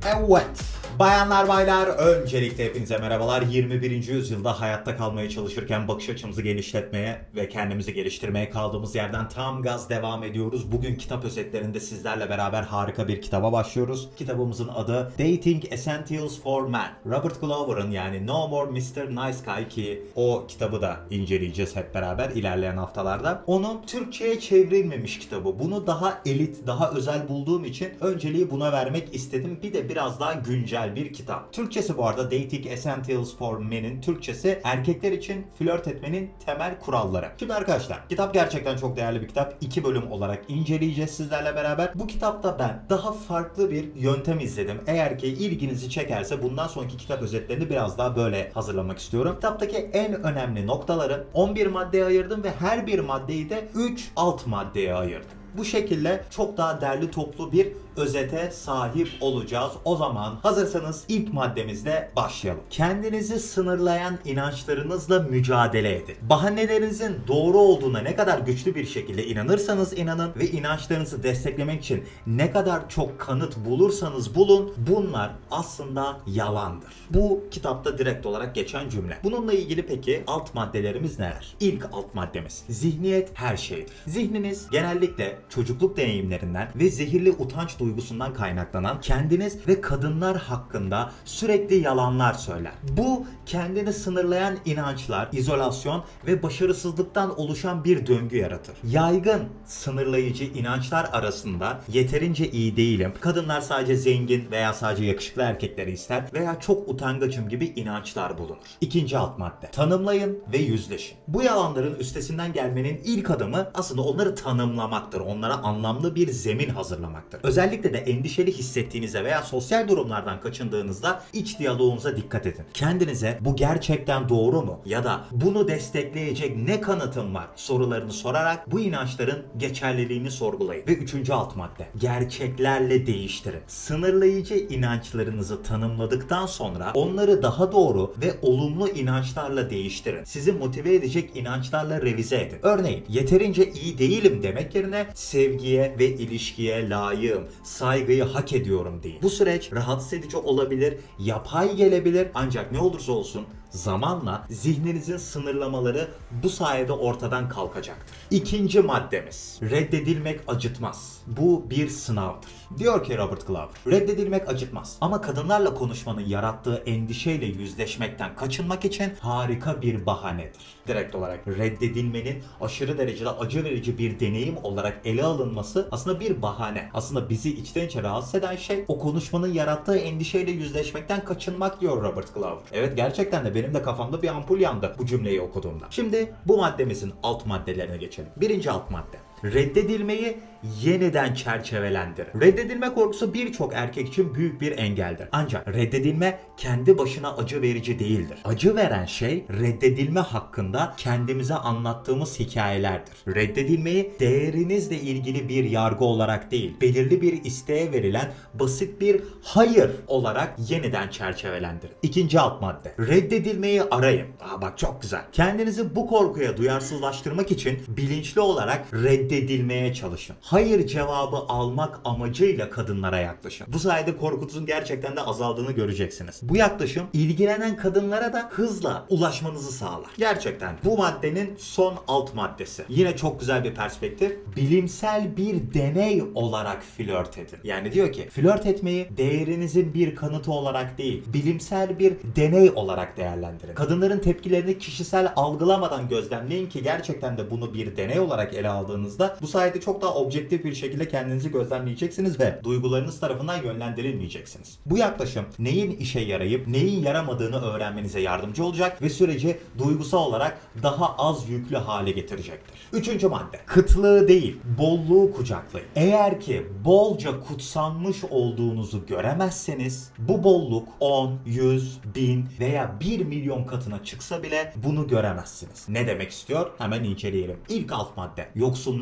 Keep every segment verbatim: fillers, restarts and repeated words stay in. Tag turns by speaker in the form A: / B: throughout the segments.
A: Evet. Bayanlar baylar, öncelikle hepinize merhabalar. yirmi birinci yüzyılda hayatta kalmaya çalışırken bakış açımızı genişletmeye ve kendimizi geliştirmeye kaldığımız yerden tam gaz devam ediyoruz. Bugün kitap özetlerinde sizlerle beraber harika bir kitaba başlıyoruz. Kitabımızın adı Dating Essentials for Men. Robert Glover'ın, yani No More mister Nice Guy, ki o kitabı da inceleyeceğiz hep beraber ilerleyen haftalarda. Onun Türkçe'ye çevrilmemiş kitabı. Bunu daha elit, daha özel bulduğum için önceliği buna vermek istedim. Bir de biraz daha güncel bir kitap. Türkçesi bu arada Dating Essentials for Men'in Türkçesi erkekler için flört etmenin temel kuralları. Şimdi arkadaşlar, kitap gerçekten çok değerli bir kitap. İki bölüm olarak inceleyeceğiz sizlerle beraber. Bu kitapta ben daha farklı bir yöntem izledim. Eğer ki ilginizi çekerse bundan sonraki kitap özetlerini biraz daha böyle hazırlamak istiyorum. Kitaptaki en önemli noktaları on bir maddeye ayırdım ve her bir maddeyi de üç alt maddeye ayırdım. Bu şekilde çok daha derli toplu bir özete sahip olacağız. O zaman hazırsanız ilk maddemizle başlayalım. Kendinizi sınırlayan inançlarınızla mücadele edin. Bahanelerinizin doğru olduğuna ne kadar güçlü bir şekilde inanırsanız inanın ve inançlarınızı desteklemek için ne kadar çok kanıt bulursanız bulun, bunlar aslında yalandır. Bu kitapta direkt olarak geçen cümle. Bununla ilgili peki alt maddelerimiz neler? İlk alt maddemiz: zihniyet her şeydir. Zihniniz genellikle çocukluk deneyimlerinden ve zehirli utanç duygusundan kaynaklanan kendiniz ve kadınlar hakkında sürekli yalanlar söyler. Bu kendini sınırlayan inançlar, izolasyon ve başarısızlıktan oluşan bir döngü yaratır. Yaygın sınırlayıcı inançlar arasında yeterince iyi değilim, kadınlar sadece zengin veya sadece yakışıklı erkekleri ister veya çok utangaçım gibi inançlar bulunur. İkinci alt madde: tanımlayın ve yüzleşin. Bu yalanların üstesinden gelmenin ilk adımı aslında onları tanımlamaktır. Onlara anlamlı bir zemin hazırlamaktır. Özellikle de endişeli hissettiğinizde veya sosyal durumlardan kaçındığınızda iç diyaloğunuza dikkat edin. Kendinize bu gerçekten doğru mu ya da bunu destekleyecek ne kanıtım var sorularını sorarak bu inançların geçerliliğini sorgulayın. Ve üçüncü alt madde: gerçeklerle değiştirin. Sınırlayıcı inançlarınızı tanımladıktan sonra onları daha doğru ve olumlu inançlarla değiştirin. Sizi motive edecek inançlarla revize edin. Örneğin yeterince iyi değilim demek yerine sevgiye ve ilişkiye layığım, saygıyı hak ediyorum deyin. Bu süreç rahatsız edici olabilir, yapay gelebilir, ancak ne olursa olsun zamanla zihninizin sınırlamaları bu sayede ortadan kalkacaktır. İkinci maddemiz: reddedilmek acıtmaz. Bu bir sınavdır. Diyor ki Robert Glover, reddedilmek acıtmaz ama kadınlarla konuşmanın yarattığı endişeyle yüzleşmekten kaçınmak için harika bir bahanedir. Direkt olarak reddedilmenin aşırı derecede acı verici bir deneyim olarak ele alınması aslında bir bahane. Aslında bizi içten içe rahatsız eden şey o konuşmanın yarattığı endişeyle yüzleşmekten kaçınmak, diyor Robert Glover. Evet, gerçekten de benim de kafamda bir ampul yandı bu cümleyi okuduğumda. Şimdi bu maddemizin alt maddelerine geçelim. Birinci alt madde: reddedilmeyi yeniden çerçevelendirin. Reddedilme korkusu birçok erkek için büyük bir engeldir. Ancak reddedilme kendi başına acı verici değildir. Acı veren şey reddedilme hakkında kendimize anlattığımız hikayelerdir. Reddedilmeyi değerinizle ilgili bir yargı olarak değil, belirli bir isteğe verilen basit bir hayır olarak yeniden çerçevelendirin. İkinci alt madde: reddedilmeyi arayın. Aa, bak çok güzel. Kendinizi bu korkuya duyarsızlaştırmak için bilinçli olarak reddedilmeye çalışın. Hayır cevabı almak amacıyla kadınlara yaklaşın. Bu sayede korkunuzun gerçekten de azaldığını göreceksiniz. Bu yaklaşım ilgilenen kadınlara da hızla ulaşmanızı sağlar. Gerçekten bu maddenin son alt maddesi. Yine çok güzel bir perspektif. Bilimsel bir deney olarak flört edin. Yani diyor ki flört etmeyi değerinizin bir kanıtı olarak değil, bilimsel bir deney olarak değerlendirin. Kadınların tepkilerini kişisel algılamadan gözlemleyin ki gerçekten de bunu bir deney olarak ele aldığınızda bu sayede çok daha objektif bir şekilde kendinizi gözlemleyeceksiniz ve duygularınız tarafından yönlendirilmeyeceksiniz. Bu yaklaşım neyin işe yarayıp neyin yaramadığını öğrenmenize yardımcı olacak ve süreci duygusal olarak daha az yüklü hale getirecektir. Üçüncü madde: kıtlığı değil, bolluğu kucaklayın. Eğer ki bolca kutsanmış olduğunuzu göremezseniz bu bolluk on, yüz, bin veya bir milyon katına çıksa bile bunu göremezsiniz. Ne demek istiyor? Hemen inceleyelim. İlk alt madde: yoksunluk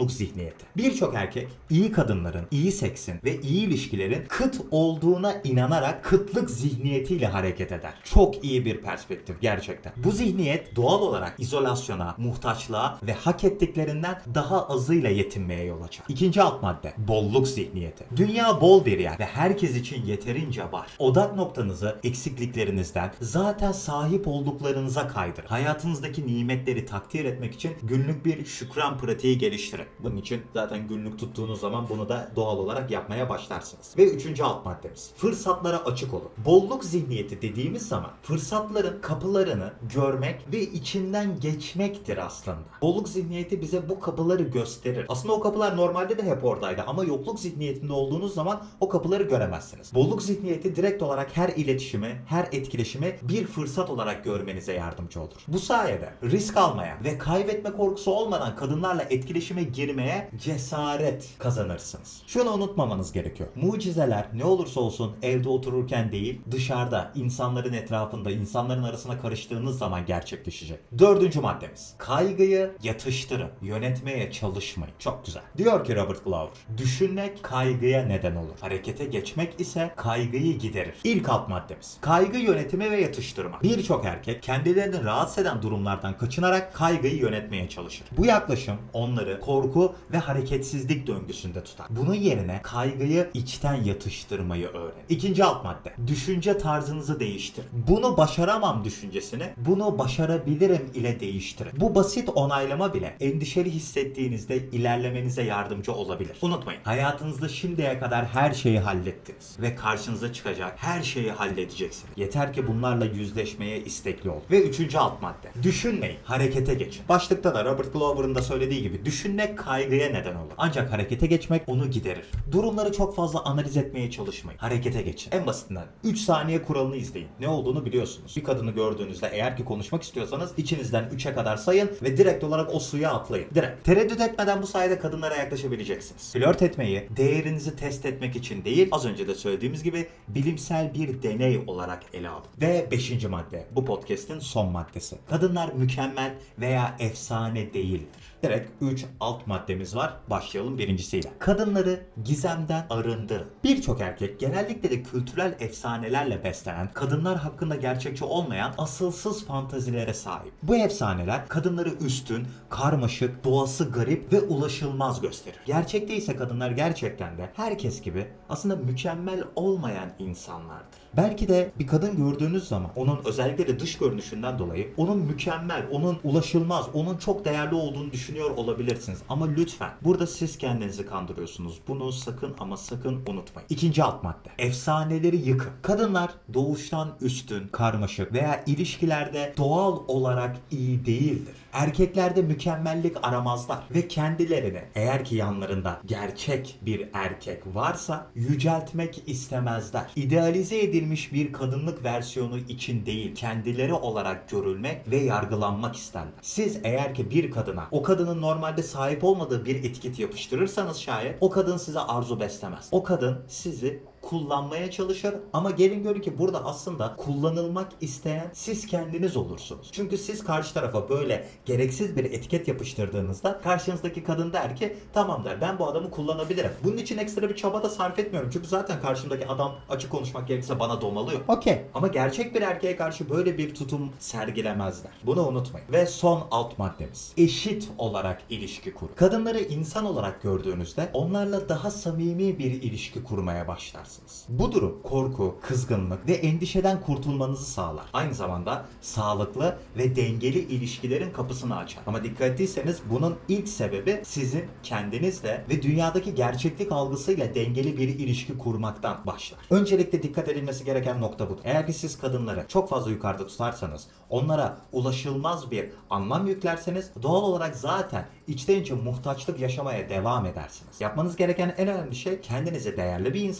A: bolluk zihniyeti. Birçok erkek iyi kadınların, iyi seksin ve iyi ilişkilerin kıt olduğuna inanarak kıtlık zihniyetiyle hareket eder. Çok iyi bir perspektif gerçekten. Bu zihniyet doğal olarak izolasyona, muhtaçlığa ve hak ettiklerinden daha azıyla yetinmeye yol açar. İkinci alt madde, bolluk zihniyeti. Dünya bol bir yer ve herkes için yeterince var. Odak noktanızı eksikliklerinizden, zaten sahip olduklarınıza kaydırın. Hayatınızdaki nimetleri takdir etmek için günlük bir şükran pratiği geliştirin. Bunun için zaten günlük tuttuğunuz zaman bunu da doğal olarak yapmaya başlarsınız. Ve üçüncü alt maddemiz, fırsatlara açık olun. Bolluk zihniyeti dediğimiz zaman fırsatların kapılarını görmek ve içinden geçmektir aslında. Bolluk zihniyeti bize bu kapıları gösterir. Aslında o kapılar normalde de hep oradaydı ama yokluk zihniyetinde olduğunuz zaman o kapıları göremezsiniz. Bolluk zihniyeti direkt olarak her iletişimi, her etkileşimi bir fırsat olarak görmenize yardımcı olur. Bu sayede risk almaya ve kaybetme korkusu olmadan kadınlarla etkileşime girmeye cesaret kazanırsınız. Şunu unutmamanız gerekiyor. Mucizeler ne olursa olsun evde otururken değil, dışarıda, insanların etrafında, insanların arasına karıştığınız zaman gerçekleşecek. Dördüncü maddemiz. Kaygıyı yatıştırın. Yönetmeye çalışmayın. Çok güzel. Diyor ki Robert Glover, düşünmek kaygıya neden olur. Harekete geçmek ise kaygıyı giderir. İlk alt maddemiz. Kaygı yönetimi ve yatıştırma. Birçok erkek kendilerini rahatsız eden durumlardan kaçınarak kaygıyı yönetmeye çalışır. Bu yaklaşım onları korku ve hareketsizlik döngüsünde tutar. Bunun yerine kaygıyı içten yatıştırmayı öğrenin. İkinci alt madde. Düşünce tarzınızı değiştirin. Bunu başaramam düşüncesini bunu başarabilirim ile değiştirin. Bu basit onaylama bile endişeli hissettiğinizde ilerlemenize yardımcı olabilir. Unutmayın, hayatınızda şimdiye kadar her şeyi hallettiniz ve karşınıza çıkacak her şeyi halledeceksiniz. Yeter ki bunlarla yüzleşmeye istekli olun. Ve üçüncü alt madde. Düşünmeyin, harekete geçin. Başlıkta da Robert Glover'ın da söylediği gibi düşünmek kaygıya neden olur. Ancak harekete geçmek onu giderir. Durumları çok fazla analiz etmeye çalışmayın. Harekete geçin. En basitinden üç saniye kuralını izleyin. Ne olduğunu biliyorsunuz. Bir kadını gördüğünüzde eğer ki konuşmak istiyorsanız içinizden üçe kadar sayın ve direkt olarak o suya atlayın. Direkt. Tereddüt etmeden bu sayede kadınlara yaklaşabileceksiniz. Flört etmeyi değerinizi test etmek için değil, az önce de söylediğimiz gibi bilimsel bir deney olarak ele alın. Ve beşinci madde. Bu podcast'in son maddesi. Kadınlar mükemmel veya efsane değildir. Direkt üç alt maddemiz var. Başlayalım birincisiyle. Kadınları gizemden arındırın. Birçok erkek genellikle de kültürel efsanelerle beslenen, kadınlar hakkında gerçekçi olmayan asılsız fantazilere sahip. Bu efsaneler kadınları üstün, karmaşık, doğası garip ve ulaşılmaz gösterir. Gerçekte ise kadınlar gerçekten de herkes gibi aslında mükemmel olmayan insanlardır. Belki de bir kadın gördüğünüz zaman onun özellikle de dış görünüşünden dolayı onun mükemmel, onun ulaşılmaz, onun çok değerli olduğunu düşünüyor olabilirsiniz. Ama lütfen burada siz kendinizi kandırıyorsunuz. Bunu sakın ama sakın unutmayın. İkinci alt madde. Efsaneleri yıkın. Kadınlar doğuştan üstün, karmaşık veya ilişkilerde doğal olarak iyi değildir. Erkeklerde mükemmellik aramazlar ve kendilerini eğer ki yanlarında gerçek bir erkek varsa yüceltmek istemezler. İdealize edilmiş bir kadınlık versiyonu için değil, kendileri olarak görülmek ve yargılanmak isterler. Siz eğer ki bir kadına o kadının normalde sahip olmadığı bir etiketi yapıştırırsanız şayet o kadın size arzu beslemez. O kadın sizi kullanmaya çalışır ama gelin görün ki burada aslında kullanılmak isteyen siz kendiniz olursunuz. Çünkü siz karşı tarafa böyle gereksiz bir etiket yapıştırdığınızda karşınızdaki kadın der ki tamam der, ben bu adamı kullanabilirim. Bunun için ekstra bir çaba da sarf etmiyorum. Çünkü zaten karşımdaki adam açık konuşmak gerekirse bana domalıyor. Okey. Ama gerçek bir erkeğe karşı böyle bir tutum sergilemezler. Bunu unutmayın. Ve son alt maddemiz. Eşit olarak ilişki kurun. Kadınları insan olarak gördüğünüzde onlarla daha samimi bir ilişki kurmaya başlarsınız. Bu durum korku, kızgınlık ve endişeden kurtulmanızı sağlar. Aynı zamanda sağlıklı ve dengeli ilişkilerin kapısını açar. Ama dikkat ettiyseniz bunun ilk sebebi sizin kendinizle ve dünyadaki gerçeklik algısıyla dengeli bir ilişki kurmaktan başlar. Öncelikle dikkat edilmesi gereken nokta budur. Eğer ki siz kadınları çok fazla yukarıda tutarsanız, onlara ulaşılmaz bir anlam yüklerseniz doğal olarak zaten içten içe muhtaçlık yaşamaya devam edersiniz. Yapmanız gereken en önemli şey kendinizi değerli bir insan olarak görmek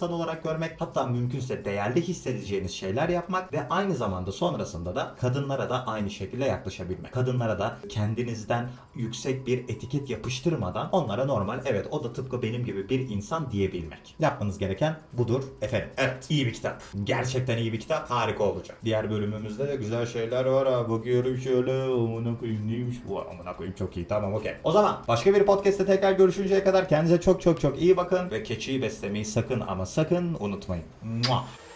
A: görmek, hatta mümkünse değerli hissedeceğiniz şeyler yapmak ve aynı zamanda sonrasında da kadınlara da aynı şekilde yaklaşabilmek. Kadınlara da kendinizden yüksek bir etiket yapıştırmadan onlara normal, evet o da tıpkı benim gibi bir insan diyebilmek. Yapmanız gereken budur efendim. Evet, iyi bir kitap. Gerçekten iyi bir kitap. Harika olacak. Diğer bölümümüzde de güzel şeyler var ha. Bakıyorum şöyle. Amına koyayım neymiş bu? Amına koyayım çok iyi. Tamam, okey. O zaman başka bir podcast'te tekrar görüşünceye kadar kendinize çok çok çok iyi bakın ve keçiyi beslemeyi sakın ama sakın unutmayın. Mua.